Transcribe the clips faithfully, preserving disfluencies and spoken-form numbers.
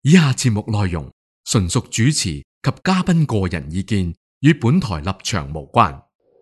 以下節目內容純屬主持及嘉賓個人意見，與本台立場無關。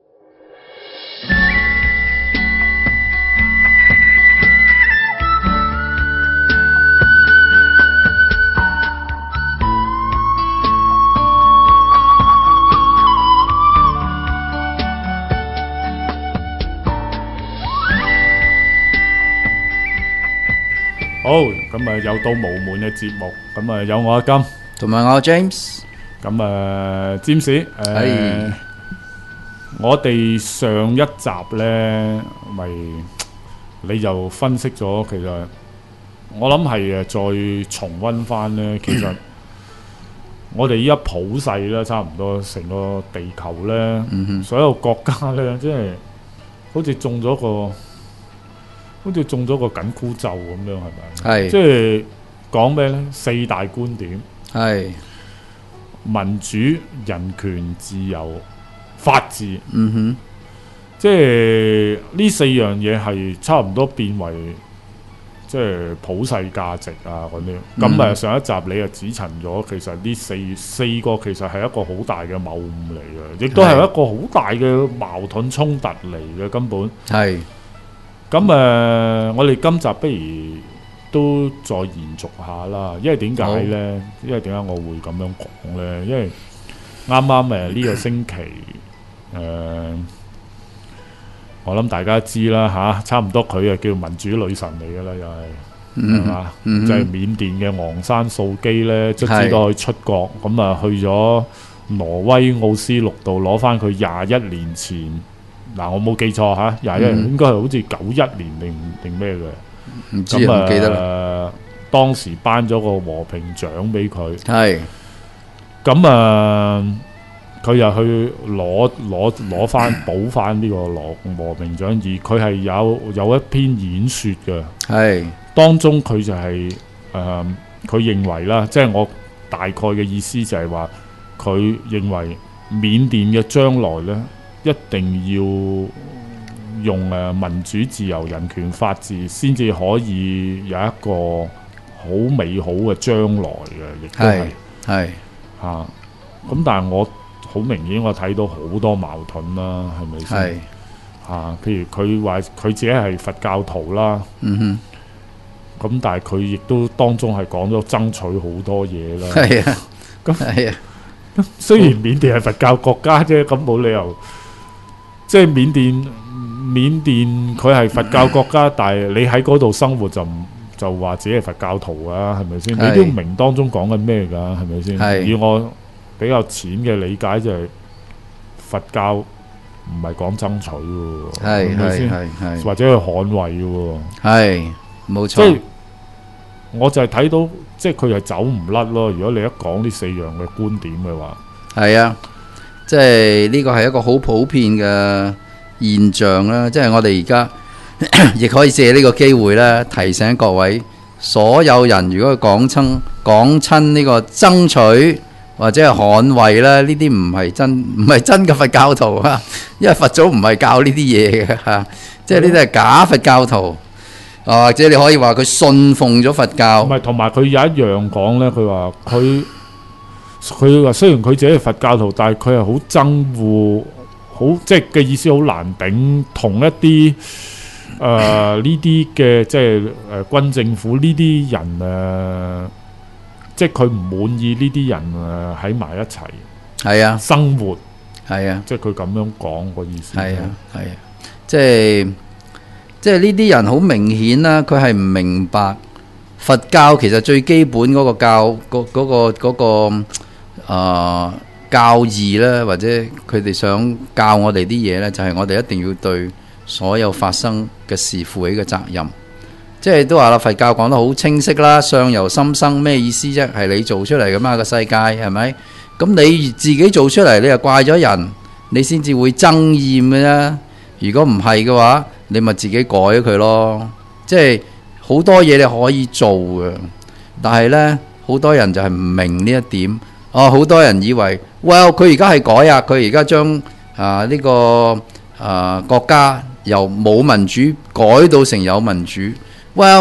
好，咁啊又到無門嘅節目，咁啊有我阿金， 同埋我 James， 咁啊 James，誒，我哋上一集咧，咪你就分析咗，其實我諗係誒再重溫翻咧，其實我哋依家普世啦，差唔多成個地球咧， 嗯哼， 所有國家咧，即係好似中咗個。好似中咗個緊箍咒咁樣，係咪？ 係。 即係講咩呢？四大觀點係民主、人權、自由、法治。 嗯哼。 即係呢四樣嘢係差唔多變為即係普世價值啊嗰啲。咁誒、嗯、上一集你又指陳咗，其實呢四四個其實係一個好大嘅謬誤嚟嘅，亦都係一個好大嘅矛盾衝突嚟嘅根本。係。咁誒、呃，我哋今集不如都再延續下啦。因為點解呢？因為點解我會咁樣講呢？因為啱啱誒呢個星期誒、呃，我諗大家知啦嚇、啊，差唔多佢係叫民主女神嚟㗎啦，又係係嘛？就係緬甸嘅昂山素基呢，卒之都可以出國，咁啊去咗挪威奧斯陸度攞翻佢廿一年前。嗱，我冇記錯嚇，廿一年應該係好似九一年定定咩嘅，唔知啊，唔記得啦。當時頒咗個和平獎俾佢，係咁啊，佢又去攞攞攞翻補翻呢個羅和平獎，而佢係有有一篇演説嘅，係當中佢就係誒佢認為啦，即係我大概嘅意思就係話，佢認為緬甸嘅將來咧。一定要用誒民主、自由、人權、法治，先至可以有一個好美好嘅將來嘅，亦都係係嚇。咁但係我好明顯，我睇到好多矛盾啦，係咪先？係嚇，譬如佢話佢自己係佛教徒啦，嗯哼。咁但係佢亦都當中係講咗爭取好多嘢啦。係啊，咁係啊。雖然緬甸係佛教國家啫，咁冇理由。即係緬甸，緬甸佢係佛教國家，但係你喺嗰度生活就唔就話自己係佛教徒啊？係咪先？你都明當中講緊咩㗎？係咪先？以我比較淺嘅理解就係佛教唔係講爭取喎，係咪先？或者去捍衛嘅喎，係冇錯。即係我就係睇到，即係佢係走唔甩咯。如果你一講呢四樣嘅觀點嘅話，係啊。即係呢個係一個好普遍嘅現象啦，即係我哋而家亦可以借呢個機會咧，提醒各位所有人，如果講親講親呢個爭取或者係捍衛咧，呢啲唔係真唔係真嘅佛教徒啊，因為佛祖唔係教呢啲嘢嘅嚇，即係呢啲係假佛教徒啊，或者你可以話佢信奉咗佛教。唔係，同埋佢有一樣講咧，佢話佢。佢話雖然佢自己係佛教徒，但係佢係好憎惡，好即係嘅意思好難頂，同一啲誒呢啲嘅即係誒、呃、軍政府呢啲人誒、呃，即係佢唔滿意呢啲人誒喺埋一齊，係啊，生活係啊，即係佢咁樣講個意思。係啊，係啊，即係即係呢啲人好明顯啦，佢係唔明白佛教其實最基本嗰個教嗰嗰個嗰個。啊、呃，教義咧，或者佢哋想教我哋啲嘢咧，就係、是、我哋一定要對所有發生嘅事負起嘅責任。即係都話啦，佛教講得好清晰啦，相由心生咩意思啫？係你做出嚟噶嘛個世界係咪？咁你自己做出嚟，你又怪咗人，你先至會憎厭嘅啫。如果唔係嘅話，你咪自己改佢咯。即係好多嘢你可以做嘅，但係咧好多人就係唔明呢一點。哦，好多人以為，哇！佢而家係改啊，佢而家將啊呢、這個啊國家由冇民主改到成有民主。Well，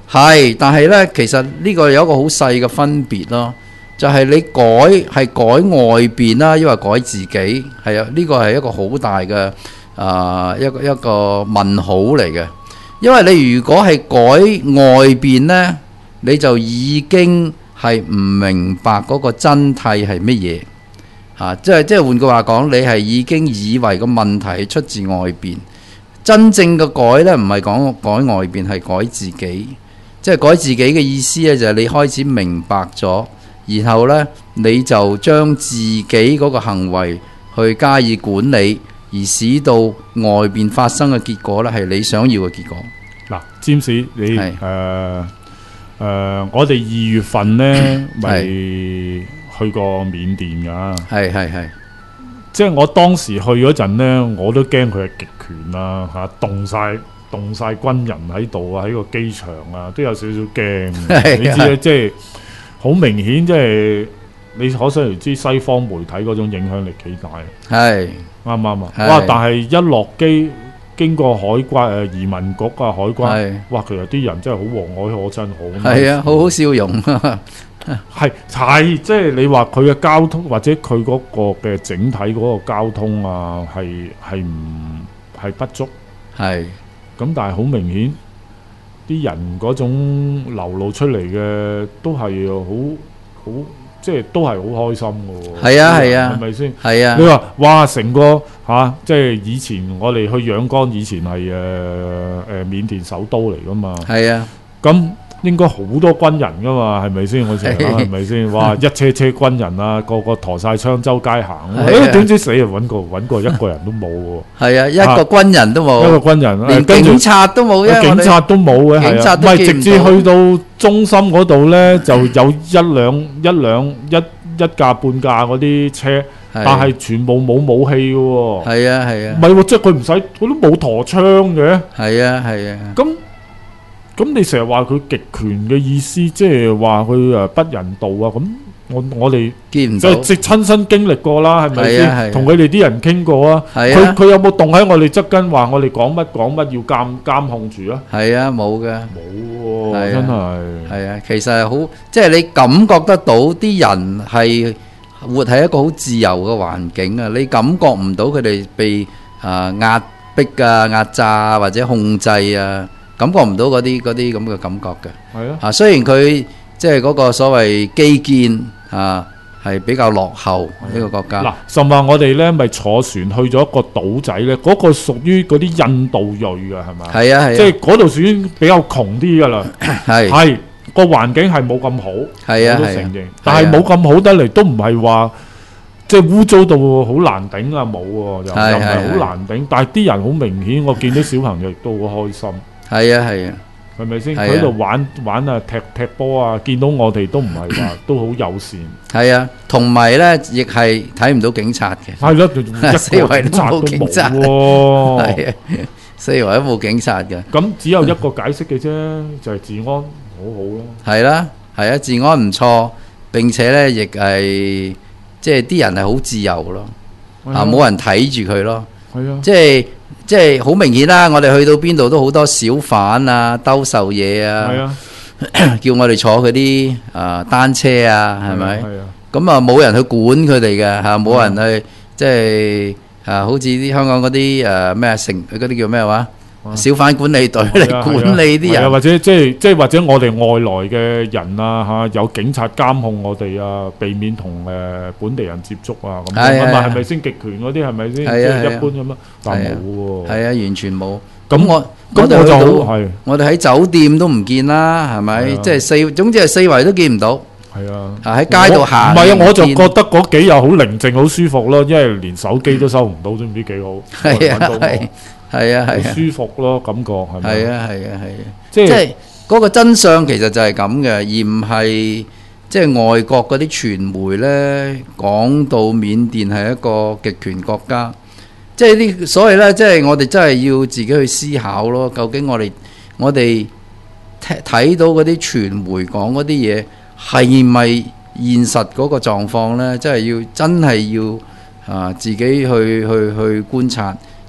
係，但係呢，其實呢個有一個好細嘅分別咯，就係、是、你改係改外邊啦，抑或改自己，係啊，呢個係一個好大嘅啊、呃、一個一個問號嚟嘅。因為你如果係改外邊呢，你就已經係唔明白嗰個真諦係乜嘢嚇，即係即係換句話講，你係已經以為個問題係出自外邊。真正嘅改呢，唔係講改外邊，係改自己。即係改自己嘅意思咧，就係你開始明白咗，然後呢，你就將自己嗰個行為去加以管理，而使到外邊發生嘅結果呢，係你想要嘅結果。 嗱，占士你誒誒、呃呃，我哋二月份呢咪去過緬甸㗎， 係係係， 即係我當時去嗰陣呢，我都驚佢係極權啊嚇，凍晒。動晒軍人喺度啊，喺個機場啊，都有少少驚。你知咧，即係好明顯，即係你可想而知西方媒體嗰種影響力幾大。 係啱唔啱啊？哇！但係一落機經過海關誒移民局啊海關，哇！其實啲人真係好和藹可親，好係啊，好好笑容。 係係，即係你話佢嘅交通或者佢嗰個嘅整體嗰個交通啊，係係唔係不足？係。咁但係好明顯，啲人嗰種流露出嚟嘅都係好好，即係都係好開心嘅喎。係啊係啊，係咪先？係啊。你話哇，成個嚇、啊，即係以前我哋去仰光，以前係誒誒緬甸首都嚟噶嘛。係啊。咁應該好多軍人噶嘛，係咪先？我成日講係咪先？哇，一車車軍人啊，個個抬晒槍周街行，誒點知死啊？揾個揾個一個人都冇喎。係啊，一個軍人都冇，一個軍人，連警察都冇，警察都冇嘅，係啊，唔係直至去到中心嗰度咧，就有一兩一兩一一架半架嗰啲車，但係全部冇武器嘅喎。係啊係啊，唔係喎，即係佢唔使，佢都冇陀槍嘅。係啊係啊，咁。咁你成日話佢極權嘅意思，即係話佢誒不人道啊！咁我我哋見唔到，即係親身經歷過啦，係咪先？同佢哋啲人傾過啊！佢佢有冇動喺我哋側跟話我哋講乜講乜要監監控住啊？係啊，冇嘅，冇喎，真係係啊！其實係好，即係你感覺得到啲人係活喺一個好自由嘅環境啊！你感覺唔到佢哋被啊壓迫啊、壓榨啊或者控制啊。感覺唔到嗰啲嗰啲咁嘅感覺嘅，係啊！啊，雖然佢即係嗰個所謂基建啊係比較落後呢個國家。嗱，甚至我哋咧咪坐船去咗一個島仔咧，嗰個屬於嗰啲印度裔嘅係咪？係啊係啊，即係嗰度屬於比較窮啲㗎啦。係係個環境係冇咁好，係啊，我都承認。但係冇咁好得嚟都唔係話即係污糟到好難頂啊！冇喎，又又唔係好難頂。但係啲人好明顯，我見到小朋友亦都好開心。係啊係啊，係咪先？佢喺度玩玩啊，踢踢波啊，見到我哋都唔係話都好友善。係啊，同埋咧亦係睇唔到警察嘅。係咯，四圍都冇警察喎。係啊，四圍都冇警察嘅。咁只有一個解釋嘅啫，就係治安好好咯。係啦，係啊，治安唔錯，並且咧亦係即係啲人係好自由咯，啊冇人睇住佢咯。係啊，即係。即係好明顯啦，我哋去到邊度都好多小販啊，兜售嘢啊，啊叫我哋坐佢啲啊單車啊，係咪？咁啊冇人去管佢哋嘅嚇，冇人去即係啊，好似啲香港嗰啲誒咩城嗰啲叫咩話？小販管理隊嚟管理啲人，或者即係即係或者我哋外來嘅人啊嚇，有警察監控我哋啊，避免同誒本地人接觸啊咁樣啊嘛，係咪先？極權嗰啲係咪先？即係一般咁啊，但冇喎。係啊，完全冇。咁我咁我就係我哋喺酒店都唔見啦，係咪？即係四總之係四圍都見唔到。係啊，喺街度行。唔係啊，我就覺得嗰幾日好寧靜、好舒服咯，因為連手機都收唔到，知唔知幾好？係啊，係。係啊係啊，舒服咯，感覺係咪？係啊係啊係啊，即係嗰個真相其實就係咁嘅，而唔係即係外國嗰啲傳媒咧講到緬甸係一個極權國家，即係啲所謂咧，即係我哋真係要自己去思考咯。究竟我哋我哋睇到嗰啲傳媒講嗰啲嘢係咪現實嗰個狀況咧？即係要真係要啊自己去去去觀察。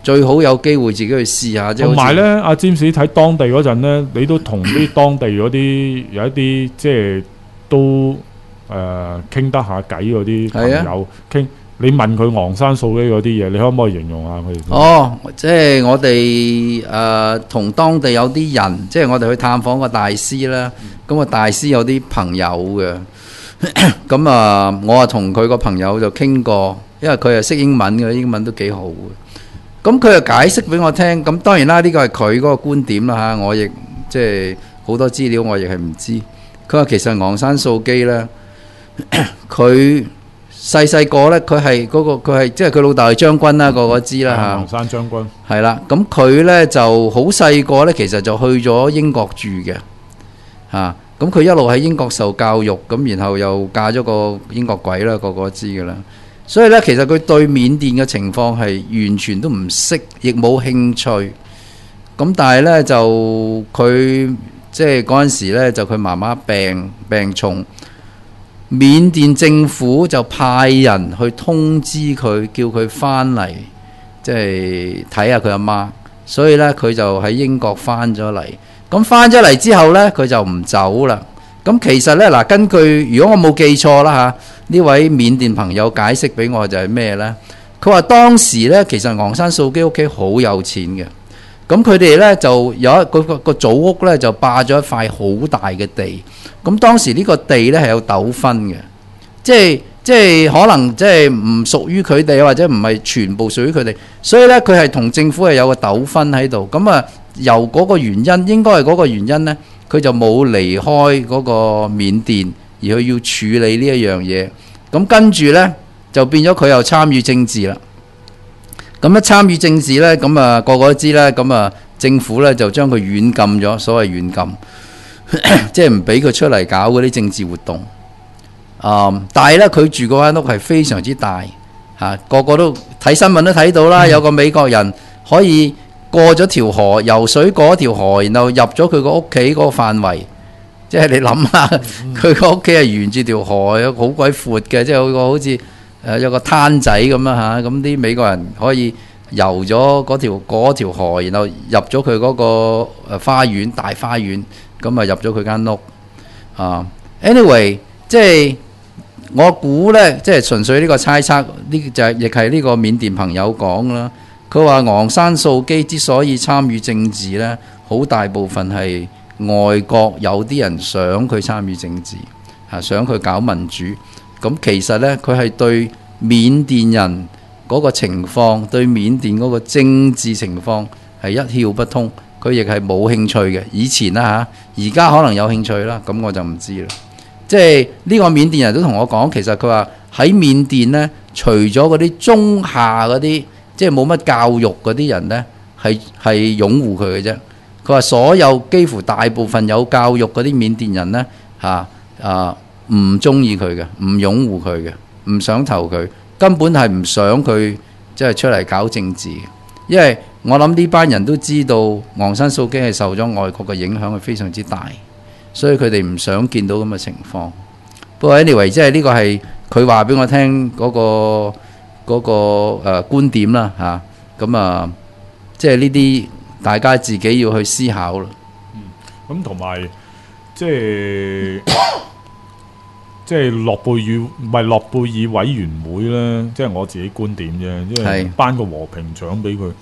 最好有機會自己去試下。即係同埋咧，阿詹士睇當地嗰陣咧，你都同啲當地嗰啲有一啲即係都誒傾得下偈嗰啲朋友傾。你問佢昂山素姬嗰啲嘢，你可唔可以形容下佢哋？ 哦，即係我哋誒同當地有啲人，即係我哋去探訪個大師啦。咁個大師有啲朋友嘅，咁啊，我啊同佢個朋友就傾過，因為佢係識英文嘅，英文都幾好嘅。咁佢就解釋俾我聽。咁當然啦，呢個係佢嗰個觀點啦嚇，我亦即係好多資料我亦係唔知。佢話其實昂山素姬呢，佢細細個呢，佢係嗰個佢係即係佢老豆係將軍啦，個個知啦嚇。 昂山將軍係啦，咁佢呢就好細個呢，其實就去咗英國住嘅嚇。咁佢一路喺英國受教育，咁然後又嫁咗個英國鬼啦，個個知㗎啦。所以呢，其實佢對緬甸嘅情況係完全都唔識，亦冇興趣。咁但係呢，就佢即係嗰陣時呢，就佢媽媽病病重。緬甸政府就派人去通知佢，叫佢翻嚟，即係睇下佢阿媽。所以呢，佢就喺英國翻咗嚟。咁翻咗嚟之後呢，佢就唔走啦。咁其實呢，嗱，根據如果我冇記錯啦嚇，呢位緬甸朋友解釋俾我就係咩呢？佢話當時呢，其實昂山素姬屋企好有錢嘅。咁佢哋呢，就有一個個個祖屋呢，就霸咗一塊好大嘅地。咁當時呢個地呢係有糾紛嘅，即係即係可能即係唔屬於佢哋，或者唔係全部屬於佢哋，所以呢，佢係同政府係有個糾紛喺度。咁啊，由嗰個原因，應該係嗰個原因呢，佢就冇離開嗰個緬甸，而佢要處理呢一樣嘢。咁跟住呢，就變咗佢又參與政治啦。咁一參與政治呢，咁啊個個都知啦。咁啊政府呢，就將佢軟禁咗，所謂軟禁。即係唔俾佢出嚟搞嗰啲政治活動，嗯、但係呢，佢住嗰間屋係非常之大嚇、啊，個個都睇新聞都睇到啦。有個美國人可以過咗條河，游水過條河，然後入咗佢個屋企嗰個範圍。即係你諗下，佢個屋企係沿住條河，有好鬼闊嘅，即係有個好似誒有個灘仔咁啦嚇。咁、啊、啲美國人可以游咗嗰條嗰條河，然後入咗佢嗰個花園大花園。咁啊入咗佢間屋啊。Anyway， 即係我估呢，即係純粹呢個猜測，呢就係亦係呢個緬甸朋友講啦。佢話昂山素姬之所以參與政治呢，好大部分係外國有啲人想佢參與政治，嚇想佢搞民主。咁其實呢，佢係對緬甸人嗰個情況，對緬甸嗰個政治情況係一竅不通。佢亦係冇興趣嘅，以前啦嚇，而家可能有興趣啦，咁我就唔知啦。即係呢個緬甸人都同我講，其實佢話喺緬甸呢，除咗嗰啲中下嗰啲，即係冇乜教育嗰啲人呢，係係擁護佢嘅啫。佢話所有幾乎大部分有教育嗰啲緬甸人呢，嚇啊唔中意佢嘅，唔擁護佢嘅，唔想投佢，根本係唔想佢即係出嚟搞政治嘅，因為我諗呢班人都知道昂山素姬係受咗外國嘅影響係非常之大，所以佢哋唔想見到咁嘅情況。不過 anyway， 即係呢個係佢話俾我聽嗰、嗰個嗰、嗰個誒、呃、觀點啦嚇。咁啊，即係呢啲大家自己要去思考啦。 嗯，咁同埋即係即係諾貝爾唔係諾貝爾委員會咧，即係我自己觀點啫，即係頒個和平獎俾佢。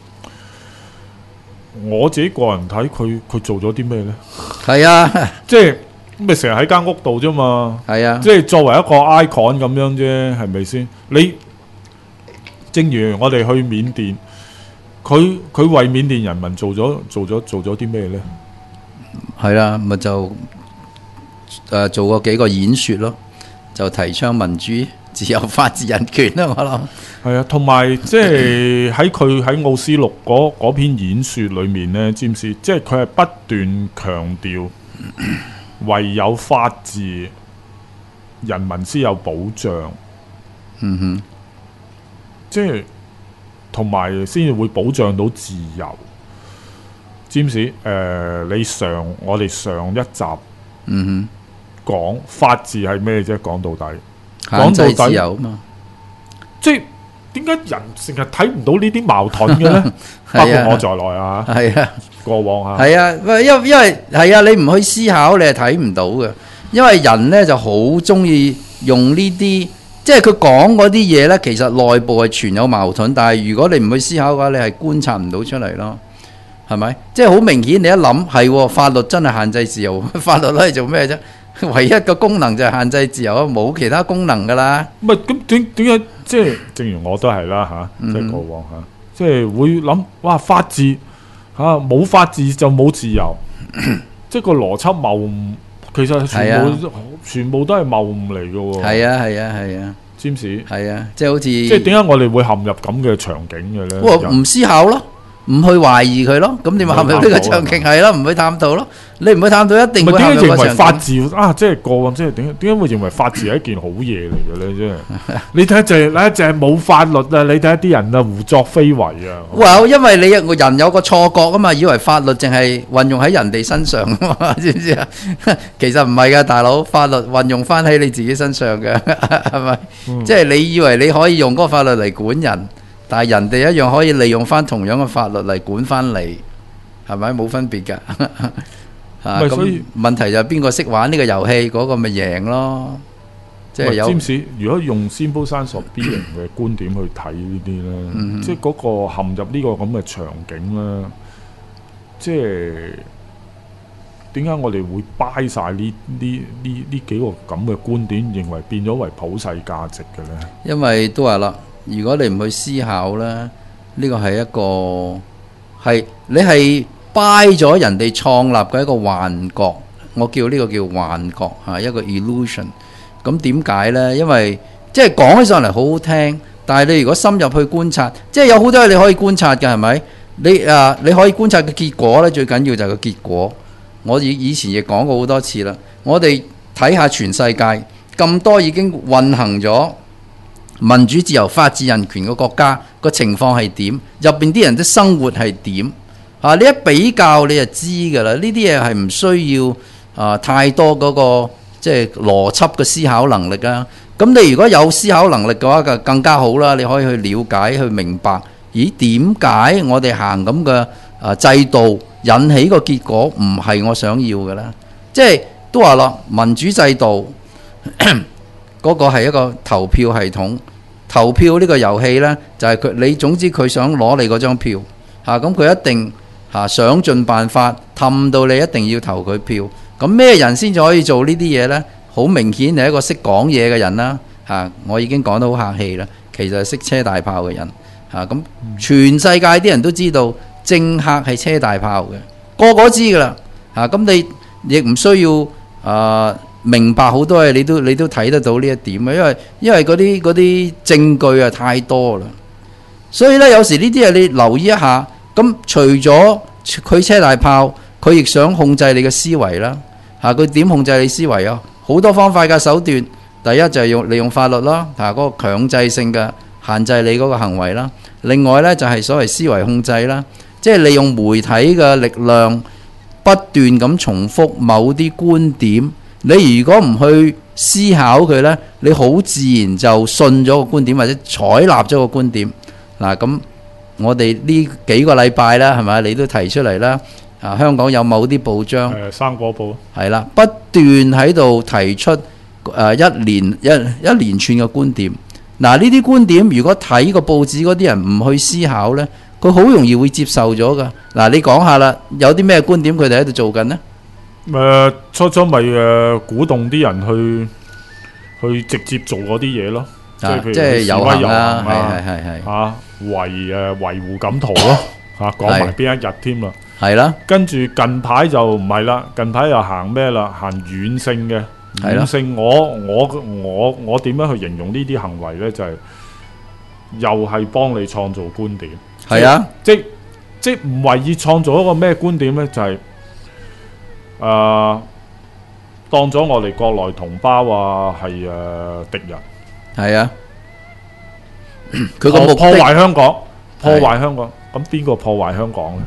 我自己個人睇佢佢做咗啲咩呢？ 係啊， 即係咪成日喺間屋度啫嘛？ 係啊， 即係作為一個 icon 咁樣啫，係咪先？你正如我哋去緬甸，佢佢為緬甸人民做咗做咗做咗啲咩呢？ 係啦，咪就誒、呃、做過幾個演說咯，就提倡民主、自由、法治、人權啦。我諗係啊，同埋即係喺佢喺奧斯陸嗰嗰篇演說裏面呢，知唔知？即係佢係不斷強調，唯有法治，人民先有保障。 嗯哼， 即係同埋先至會保障到自由。知唔知？誒、呃，你上我哋上一集嗯哼講法治係咩啫？講到底， 限制自由嘛， 即係啲點解人成日睇唔到呢啲矛盾嘅咧？包括我在內啊， 係啊， 過往啊， 係啊，喂，因因為係啊，你唔去思考，你係睇唔到嘅。因為人咧就好中意用呢啲，即係佢講嗰啲嘢咧，其實內部係存有矛盾，但係如果你唔去思考嘅話，你係觀察唔到出嚟咯，係咪？即係好明顯，你一諗係喎，法律真係限制自由，法律攞嚟做咩啫？唯一個功能就係限制自由，冇其他功能噶啦。 唔係咁點點解？即係正如我都係啦嚇，即係過往嚇，即係會諗哇法治嚇冇法治就冇自由，即係個邏輯謬誤，其實全部、啊、全部都係謬誤嚟嘅喎。 係啊係啊係啊， 占士係啊，即係好似即係點解我哋會陷入咁嘅場景嘅咧？ 哇！唔思考咯。唔去懷疑佢咯，咁你咪陷入呢個場景係咯，唔去探討咯。你唔去探討，一定會陷入個場景。點解認為法治啊？即係過往，即係點解點解會認為法治係一件好嘢嚟嘅咧？真係你睇下就係咧，就係冇法律啊！你睇下啲人啊，胡作非為啊！哇！因為你個人有個錯覺啊嘛，以為法律淨係運用喺人哋身上啊嘛，知唔知啊？其實唔係噶，大佬，法律運用翻喺你自己身上嘅，係咪？嗯、即係你以為你可以用嗰個法律嚟管人。但係人哋一樣可以利用翻同樣嘅法律嚟管翻你，係咪冇分別㗎？啊，咁問題就係邊個識玩呢個遊戲，嗰個咪贏咯。即係有。詹士，如果用 Simple Science of Being嘅觀點去睇呢啲咧，嗯、即係嗰個陷入呢個咁嘅場景咧，即係點解我哋會 buy 晒呢呢呢呢幾個咁嘅觀點，認為變咗為普世價值嘅咧？ 因為都話啦。如果你唔去思考咧，呢、這個係一個係你係 buy 咗人哋創立嘅一個幻覺，我叫呢個叫幻覺嚇，一個 illusion。咁點解呢？因為即係講起上嚟好好聽，但係你如果深入去觀察，即係有好多嘢你可以觀察嘅，係咪？你啊，你可以觀察嘅結果呢，最緊要就係個結果。我以以前亦講過好多次啦，我哋睇下全世界咁多已經運行咗民主、自由、法治、人權嘅國家個情況係點？入邊啲人嘅生活係點？啊，你一比較你就知㗎啦。呢啲嘢係唔需要啊太多嗰個即係邏輯嘅思考能力啊。咁你如果有思考能力嘅話，就更加好啦。你可以去了解、去明白，咦點解我哋行咁嘅啊制度引起個結果唔係我想要嘅咧？即係都話咯，民主制度嗰個係一個投票系統。投票呢個遊戲呢，就係佢你總之佢想攞你嗰張票嚇，咁佢一定嚇想盡辦法氹到你一定要投佢票。咁咩人先至可以做呢啲嘢呢？好明顯係一個識講嘢嘅人啦嚇。我已經講得好客氣啦，其實係識車大炮嘅人嚇。咁全世界啲人都知道政客係車大炮嘅，個個都知噶啦嚇。咁你亦唔需要啊。明白好多嘢，你都你都睇得到呢一點啊，因為因為嗰啲嗰啲證據啊太多啦，所以咧有時呢啲嘢你留意一下。咁除咗佢車大炮，佢亦想控制你嘅思維啦嚇。佢點控制你思維啊？好多方法嘅手段。第一就係用利用法律啦嚇，嗰個強制性嘅限制你嗰個行為啦。另外咧就係所謂思維控制啦，即係利用媒體嘅力量不斷咁重複某啲觀點。你如果唔去思考佢呢，你好自然就信咗個觀點或者採納咗個觀點。嗱，咁我哋呢幾個禮拜啦，係咪？你都提出嚟啦。啊，香港有某啲報章， 誒，生果報係啦，不斷喺度提出誒一連一一連串嘅觀點。嗱，呢啲觀點如果睇個報紙嗰啲人唔去思考呢，佢好容易會接受咗噶。嗱，你講下啦，有啲咩觀點佢哋喺度做緊呢？ 誒、呃，初初咪誒鼓動啲人去去直接做嗰啲嘢咯， 啊、 即係譬如示威遊行啊， 係係係嚇維誒維護錦圖咯嚇，講埋邊一日添啦， 係啦。 跟住近排就唔係啦，近排又行咩啦？行軟性嘅軟性我，我我我我點樣去形容呢啲行為咧？就係、是、又係幫你創造觀點， 係啊， 即即唔為意創造一個咩觀點咧？就係、是。誒、呃，當咗我哋國內同胞啊，係誒、呃、敵人， 係啊，佢個目的破壞香港，破壞香港，咁邊個破壞香港咧？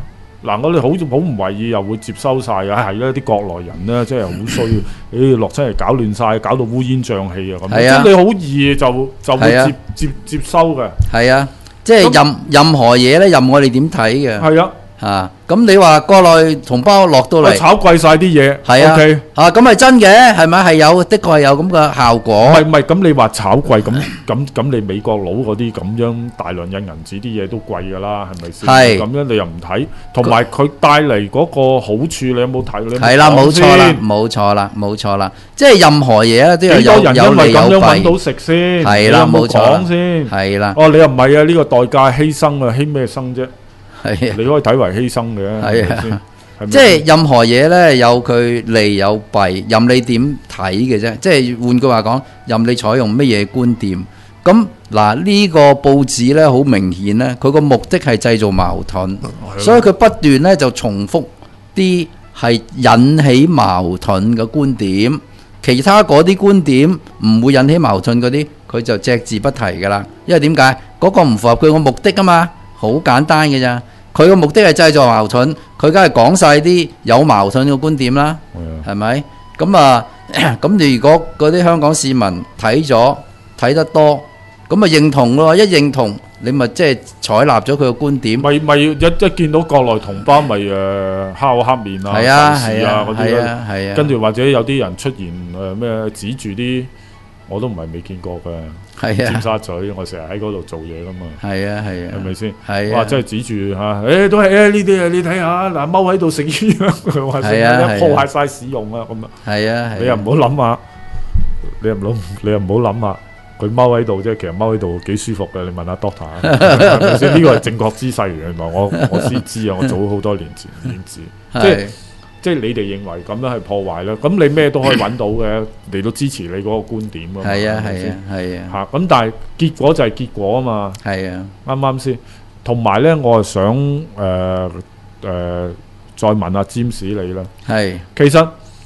嗱，我哋好好唔為意，又會接收晒嘅，係啦，啲國內人咧，即係好衰，誒落出嚟搞亂晒，搞到烏煙瘴氣啊咁，即係你好易就就會接接接收嘅。係啊，即係任任何嘢咧，任我哋點睇嘅。 係啊。 啊，咁你話國內同胞落到嚟炒貴晒啲嘢， 係啊， okay 啊咁係真嘅，係咪係有的確係有咁嘅效果？ 唔係唔係，咁你話炒貴咁咁咁，你美國佬嗰啲咁樣大量印銀紙啲嘢都貴㗎啦，係咪先？ 係咁樣你又唔睇，同埋佢帶嚟嗰個好處，你有冇睇？你係啦，冇錯啦，冇錯啦，冇錯啦，即係任何嘢咧都有有人因為利有弊。 咁樣揾到食先， 係啦，冇錯先， 係啦。 哦，你又唔係啊？呢個代價犧牲啊，犧咩牲啫？係，你可以睇為犧牲嘅，係啊， 即係任何嘢呢，有佢利有弊，任你點睇嘅啫。即係換句話講，任你採用乜嘢觀點。咁嗱呢個報紙呢，好明顯呢，佢個目的係製造矛盾，所以佢不斷呢就重複啲係引起矛盾嘅觀點，其他嗰啲觀點唔會引起矛盾嗰啲，佢就隻字不提噶啦。因為點解？嗰個唔符合佢個目的啊嘛，好簡單嘅咋。佢個目的係製造矛盾，佢梗係講晒啲有矛盾嘅觀點啦，係咪？咁啊，咁你如果嗰啲香港市民睇咗睇得多，咁咪認同咯，一認同你咪即係採納咗佢嘅觀點。 咪咪一一見到國內同胞咪誒黑口黑面啊， 係啊係啊嗰啲啊係啊， 跟住或者有啲人出現誒咩指住啲，我都唔係未見過嘅。係啊，尖沙咀，我成日喺嗰度做嘢噶嘛。係啊，係啊，係咪先？係啊，哇！真係指住嚇，誒都係誒呢啲啊！你睇下嗱，踎喺度食煙，話係啊，破壞晒市容啊咁啊。係啊，你又唔好諗下，你又唔好，你又唔好諗下，佢踎喺度啫，其實踎喺度幾舒服嘅。你問下 doctor，係咪先？呢個係正確姿勢嚟嘅，原來我我先知啊，我早好多年前已經知，即係。即係你哋認為咁樣係破壞啦，咁你咩都可以揾到嘅，嚟到支持你嗰個觀點啊嘛。係啊，係啊，係啊。嚇，咁但係結果就係結果啊嘛。係啊，啱啱先？同埋咧，我係想誒誒、呃呃、再問下詹士你啦。係。其實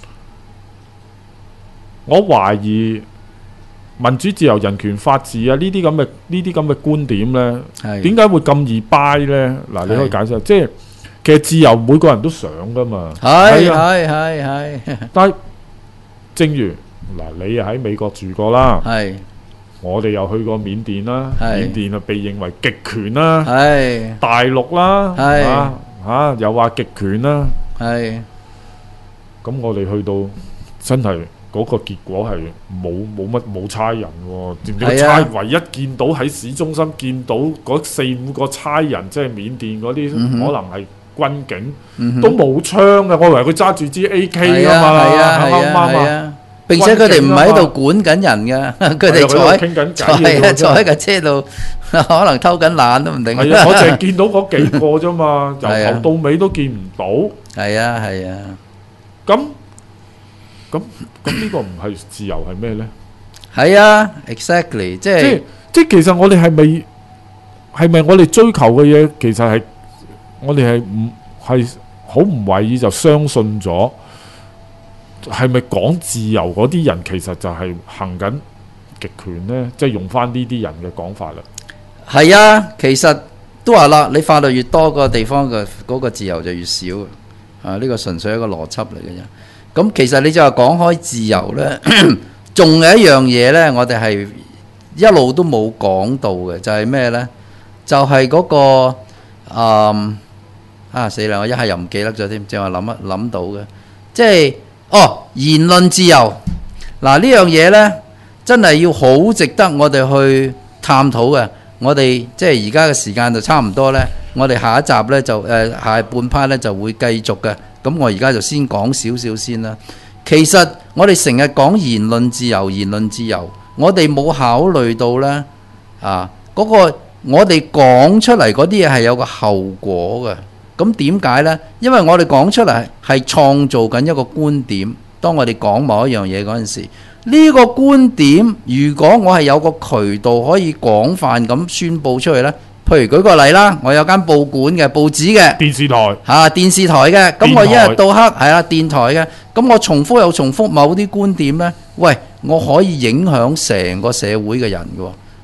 我懷疑民主、自由、人權、法治啊，呢啲咁嘅呢啲咁嘅觀點咧，點解會咁易 buy 咧？嗱，你可以解釋，即係。其實自由每個人都想噶嘛，係係係係。但係正如嗱，你又喺美國住過啦，係我哋又去過緬甸啦，緬甸啊被認為極權啦，係大陸啦，係啊嚇又話極權啦，係咁我哋去到真係嗰個結果係冇冇乜冇差人喎，點解差唯一見到喺市中心見到嗰四五個差人，即係緬甸嗰啲可能係。軍警、嗯、都冇槍嘅，我以為佢揸住支 A K 啊嘛，啱唔啱啊？並且佢哋唔喺度管緊人嘅，佢哋坐喺傾緊偈，坐喺架車度，可能偷緊懶都唔定。係啊，我淨係見到嗰幾個啫嘛，由頭到尾都見唔到。係啊，係啊。咁咁咁呢個唔係自由係咩咧？係啊 ，exactly， 即係即係即係，其實我哋係咪係咪我哋追求嘅嘢，其實係？我哋係唔係好唔為意就相信咗，係咪講自由嗰啲人其實就係行緊極權呢？即係用翻呢啲人嘅講法啦。係啊，其實都話啦，你法律越多個地方嘅嗰個自由就越少啊。呢個純粹係一個邏輯嚟嘅啫。咁其實你就話講開自由呢，仲有一樣嘢呢，我哋係一路都冇講到嘅，就係咩呢？就係嗰個嗯。啊死啦！我一下又唔記得咗添，正話諗一諗到嘅，即係哦言論自由嗱呢樣嘢呢，真係要好值得我哋去探討嘅。我哋即係而家嘅時間就差唔多呢，我哋下一集呢，就誒、呃、下半 part 呢就會繼續嘅。咁我而家就先講少少先啦。其實我哋成日講言論自由，言論自由，我哋冇考慮到呢啊嗰、嗰個我哋講出嚟嗰啲嘢係有個後果嘅。咁點解呢？因為我哋講出嚟係創造緊一個觀點。當我哋講某一樣嘢嗰陣時，呢個觀點如果我係有個渠道可以廣泛咁宣佈出去呢，譬如舉個例啦，我有間報館嘅報紙嘅電視台嚇電視台嘅，咁我一日到黑係啊電台嘅，咁我重複又重複某啲觀點呢，喂，我可以影響成個社會嘅人嘅喎。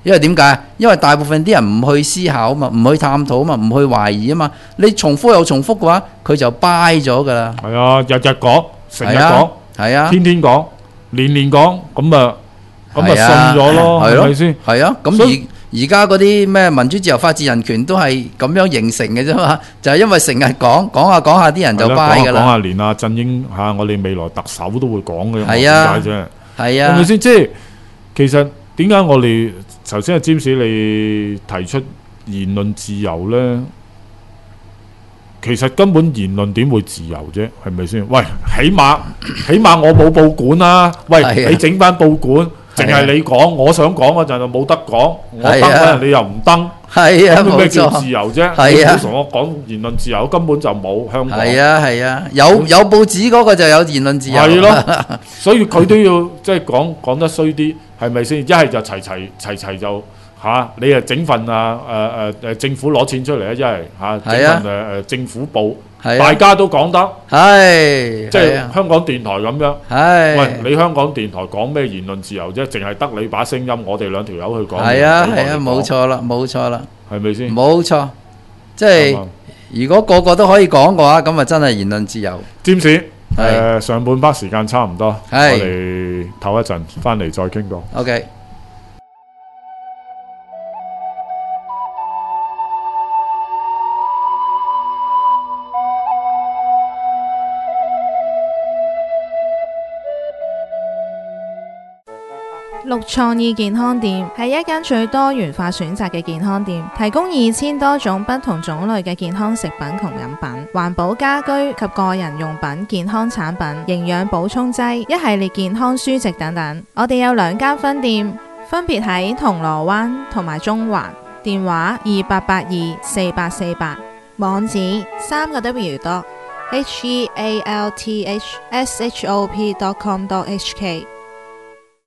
因為點解？因為大部分啲人唔去思考啊嘛，唔去探討啊嘛，唔去懷疑啊嘛。你重複又重複嘅話，佢就 buy 咗噶啦。 係啊，日日講，成日係啊講， 係啊， 天天講，年年講，咁啊咁啊係啊信咗咯， 係咯係咪先？ 係啊，咁所而而家嗰啲咩民主自由法治人權都係咁樣形成嘅啫嘛，就係因為成日講講下講下啲人就係啦 buy 講下講噶啦。 下連阿振英嚇，我哋未來特首都會講嘅， 係啊點解啫？ 係啊係咪，先？即係其實點解我哋頭先阿詹士你提出言論自由呢？其實根本言論點會自由啫？係咪先？喂，起碼起碼我冇報館啦。喂， 係啊你整翻報館，淨係啊係你講，我想講嗰陣就冇得講，我登係啊嗰陣你又唔登， 係啊， 咁咩冇錯叫自。由啫？ 係啊你唔好同我講言論自由，根本就冇香港。 係啊係啊，有有報紙嗰個就有言論自由。 係咯，所以佢都要即係講講得衰啲，係咪先？一係就齊齊齊齊就嚇、你啊整份啊誒誒誒政府攞錢出嚟啊！一係嚇整係啊份誒誒政府報， 係啊， 大家都講得， 係即係係啊香港電台咁樣。 係喂，你香港電台講咩言論自由啫？淨係得你把聲音，我哋兩條友去講。 係啊係啊， 俾我哋講冇，錯啦冇錯啦， 係咪先？ 冇錯。即係啱啊如果個個都可以講嘅話，咁啊真係言論自由。 詹士係誒上半 part 時間差唔多，我係哋唞一陣，翻嚟再傾過。 OK。 綠創意健康店係一間最多元化選擇嘅健康店，提供二千多種不同種類嘅健康食品同飲品、環保家居及個人用品、健康產品、營養補充劑、一系列健康書籍等等。我哋有兩間分店，分別喺銅鑼灣同埋中環，電話二八八二四八四八，網址三個 W dot H E A L T H S H O P dot com dot H K。